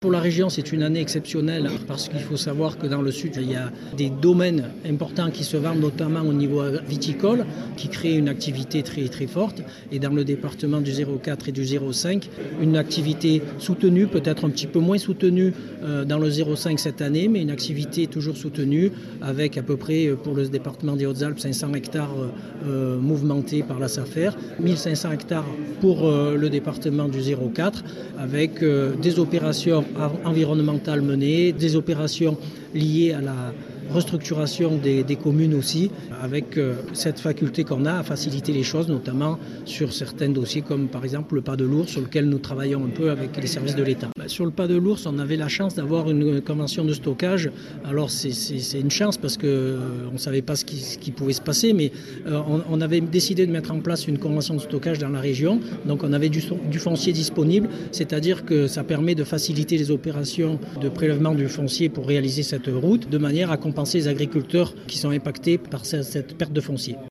Pour la région, c'est une année exceptionnelle parce qu'il faut savoir que dans le sud, il y a des domaines importants qui se vendent, notamment au niveau viticole, qui créent une activité très, très forte. Et dans le département du 04 et du 05, une activité soutenue, peut-être un petit peu moins soutenue dans le 05 cette année, mais une activité toujours soutenue avec à peu près, pour le département des Hautes-Alpes, 500 hectares mouvementés par la SAFER, 1500 hectares pour le département du 04, avec des opérations environnementales menées, des opérations liées à la restructuration des communes aussi, avec cette faculté qu'on a à faciliter les choses, notamment sur certains dossiers comme par exemple le Pas de l'Ours, sur lequel nous travaillons un peu avec les services de l'État. Sur le Pas de l'Ours, on avait la chance d'avoir une convention de stockage. Alors c'est une chance parce qu'on ne savait pas ce qui pouvait se passer, mais on avait décidé de mettre en place une convention de stockage dans la région. Donc on avait du foncier disponible, c'est-à-dire que ça permet de faciliter les opérations de prélèvement du foncier pour réaliser cette route, de manière à compenser les agriculteurs qui sont impactés par cette perte de foncier.